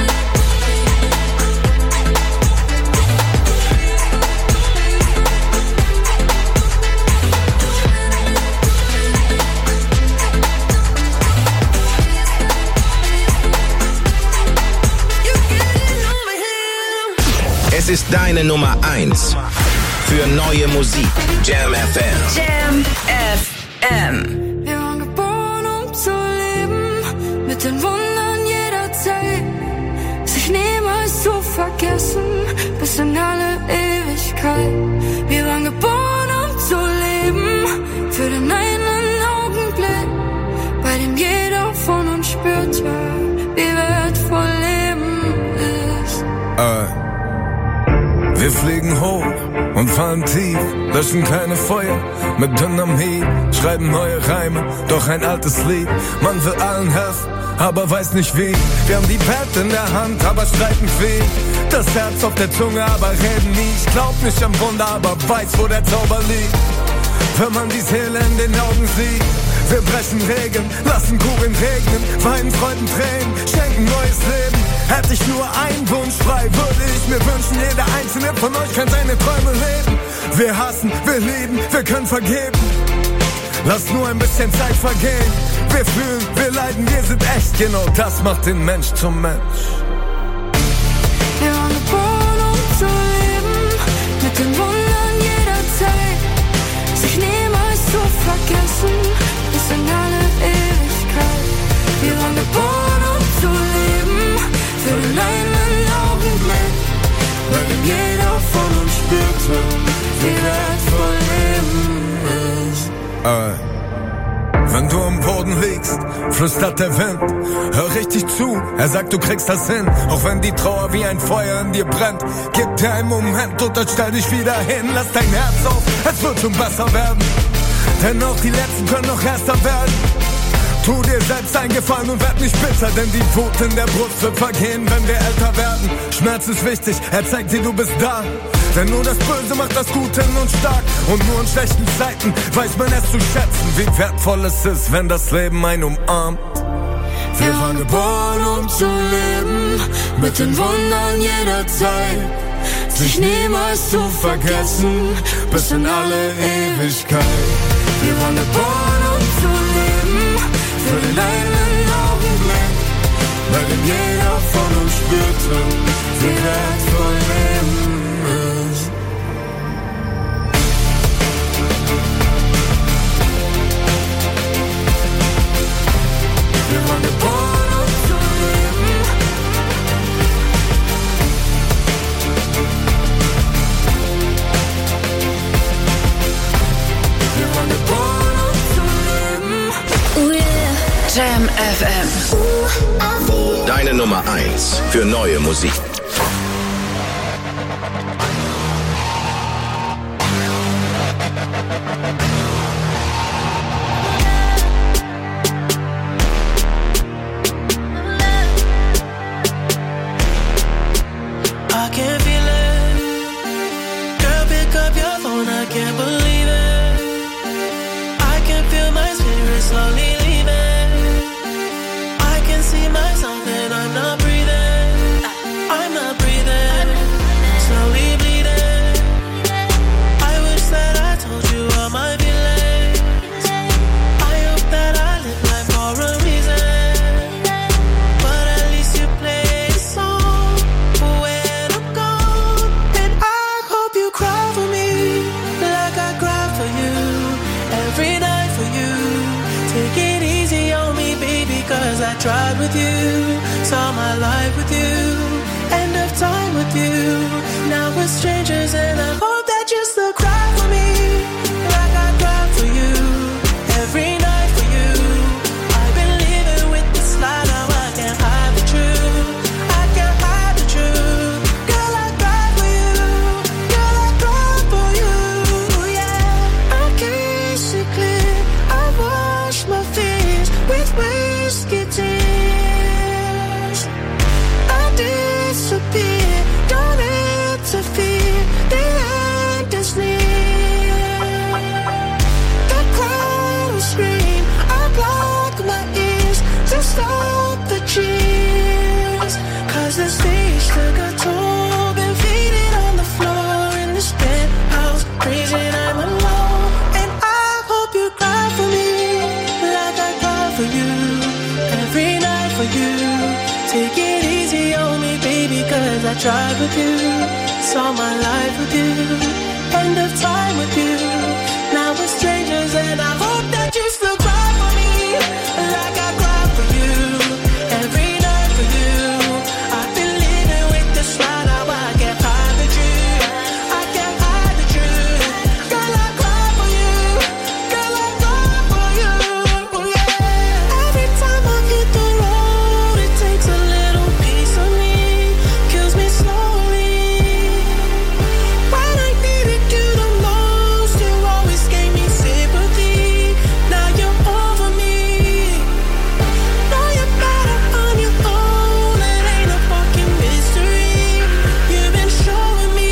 Es ist deine Nummer eins für neue Musik. Jam F M. Jam F M. Wir waren geboren, um zu leben, mit den Wundern jeder Zeit. Sich niemals zu vergessen, bis in alle Ewigkeit. Wir waren geboren, um zu leben, für den einen Augenblick, bei dem jeder von uns spürte, wie wertvoll Leben ist. Äh. Wir fliegen hoch und fallen tief, löschen keine Feuer mit Dynamit, schreiben neue Reime, doch ein altes Lied. Man will allen helfen, aber weiß nicht wie. Wir haben die Welt in der Hand, aber streiten viel. Das Herz auf der Zunge, aber reden nie. Ich glaub nicht am Wunder, aber weiß, wo der Zauber liegt. Wenn man die Seele in den Augen sieht. Wir brechen Regeln, lassen Kugeln regnen, weinen Freuden Tränen, schenken neues Leben. Hätte ich nur einen Wunsch frei, würde ich mir wünschen, jeder einzelne von euch kann seine Träume leben. Wir hassen, wir lieben, wir können vergeben. Lass nur ein bisschen Zeit vergehen. Wir fühlen, wir leiden, wir sind echt. Genau das macht den Mensch zum Mensch. Wir waren geboren, um zu leben, mit den Wundern jeder Zeit. Sich niemals zu vergessen, bis in alle Ewigkeit. Wir waren geboren, um zu leben, für den einen Augenblick, weil ihm jeder von uns spürte, wie wertvoll Leben ist. Äh. Wenn du am Boden liegst, flüstert der Wind. Hör richtig zu, er sagt, du kriegst das hin. Auch wenn die Trauer wie ein Feuer in dir brennt. Gib dir einen Moment und dann stell dich wieder hin. Lass dein Herz auf, es wird schon besser werden. Denn auch die Letzten können noch erster werden. Tu dir selbst einen Gefallen und werd nicht bitter, denn die Wut in der Brust wird vergehen, wenn wir älter werden. Schmerz ist wichtig, er zeigt dir, du bist da. Denn nur das Böse macht das Gute in uns stark. Und nur in schlechten Zeiten weiß man es zu schätzen, wie wertvoll es ist, wenn das Leben einen umarmt. Wir waren geboren, um zu leben, mit den Wundern jeder Zeit. Sich niemals zu vergessen, bis in alle Ewigkeit. Wir waren geboren, um zu leben, für den einen Augenblick, bei dem jeder von uns spürte, wie wertvoll Leben ist. Wir waren geboren, um zu leben. Wir waren geboren, um zu leben. Oh yeah. Jam F M. Deine Nummer eins für neue Musik. my life with you, end of time with you. Now we're strangers and I hope that you still cry for me, like I cry for you, every night for you. I've been living with this lie, now I can't hide the truth, I can't hide the truth. Girl, I cry for you, girl, I cry for you, yeah. I can't see clear, I wash my fears with whiskey tears. I disappear, don't interfere, the end is near. The crowd will scream, I block my ears to stop the cheers. Cause the stage took a toll, been faded on the floor in this penthouse, crazy I'm alone. And I hope you cry for me, like I cry for you, every night for you. Take it easy on me, baby, cause I tried with you, saw my life with you, end of time with you. Now we're strangers and I hope that you still cry for me, like I cry for you, every night for you. I've been living with this lie, now I can't hide the truth, I can't hide the truth. Girl, I cry for you, girl, I cry for you, yeah. Every time I hit the road, it takes a little piece of me, kills me slowly. When I needed you the most, you always gave me sympathy. Now you're over me, now you're better on your own. It ain't a fucking mystery, you've been showing me.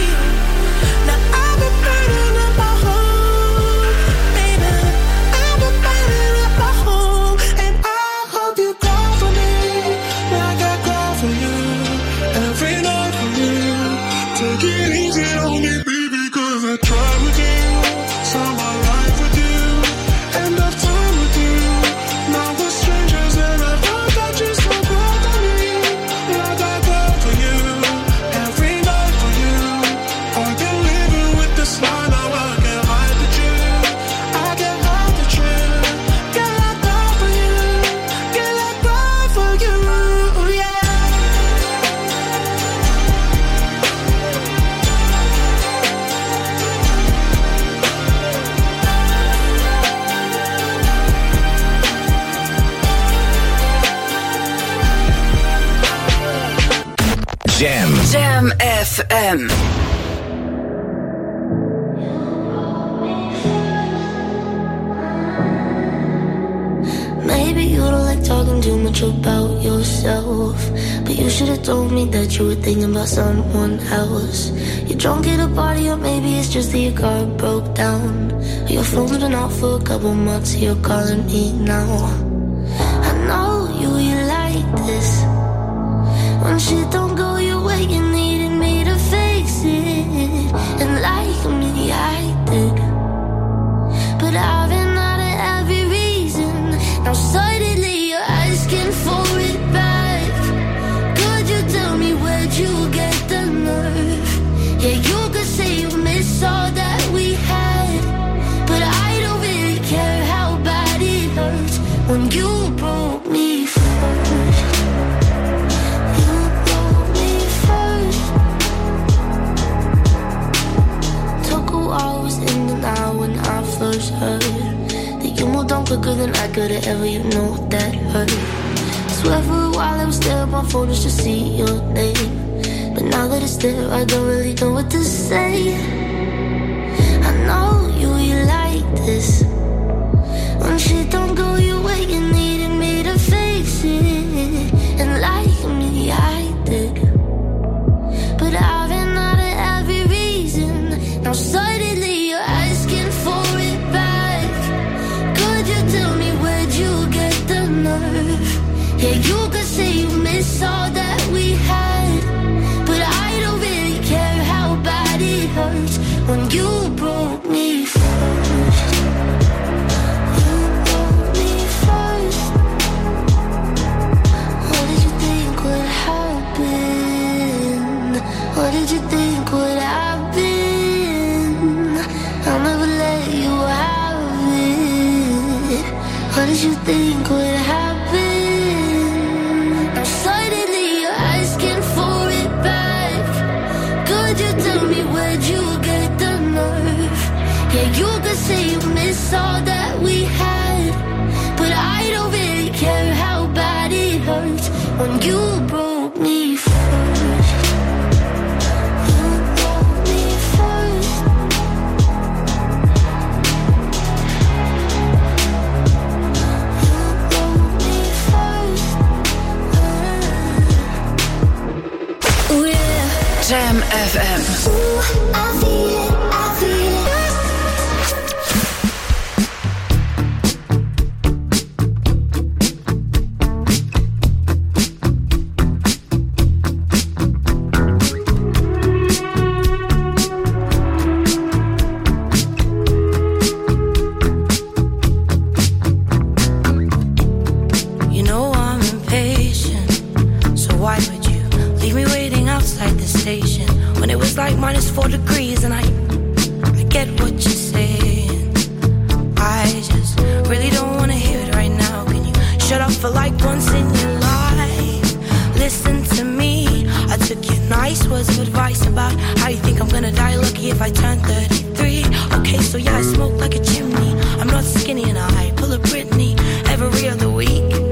Now I've been burning up my home, baby, I've been burning up my home. And I hope you cry for me, like I cry for you, every night for you. Take it easy on me, baby, cause I tried with you, saw my life with you, end of time with you. Now we're strangers and I hope that you still cry for me, like I cry for you, every night for you. I've been living with this lie, now I can't hide the truth, I can't hide the truth. Girl, I cry for you, girl, I cry for you, yeah. Jam. Jam F M. Maybe you don't like talking too much about yourself, but you should have told me that you were thinking about someone else. You're drunk at a party, or maybe it's just that your car broke down, or your phone's been out for a couple months, so you're calling me now. I know you, you like this. When shit don't go your way, you needed me to fix it, and like me, I did. But I've been out of every reason. Now suddenly you're asking for it back. Could you tell me where'd you get the nerve? Yeah, you could say you miss all that we had, but I don't really care how bad it hurts when you broke me first. You broke me first. Took a while, was in denial when I first heard that you moved on quicker than I could've ever, you know that hurt. Swear for a while I was there on my phone just to see your name, but now that it's there I don't really know what to say. I know you, you like this. When shit don't go your way, you needed me to fix it, and like me, I did. But I've been out of every reason. Now suddenly you're asking for it back. Could you tell me where'd you get the nerve? Yeah, you could say you miss all that we had, but I don't really care how bad it hurts when you broke me first. You broke me first. What did you think would happen? What did you think would happen? I'll never let you have it. What did you think would happen? Now suddenly me first. You love me first. You love me first. Ooh, yeah. Jam F M. Ooh, I feel it, I feel it. You know I'm impatient, so why would you leave me waiting outside the station when it was like minus four degrees? And I, I get what you're saying. I just really don't wanna hear it right now. Can you shut up for like once in your life? Listen to me. I took your nice words of advice about how you think I'm gonna die lucky if I turn thirty-three. Okay, so yeah, I smoke like a chimney. I'm not skinny and I pull a Britney every other week.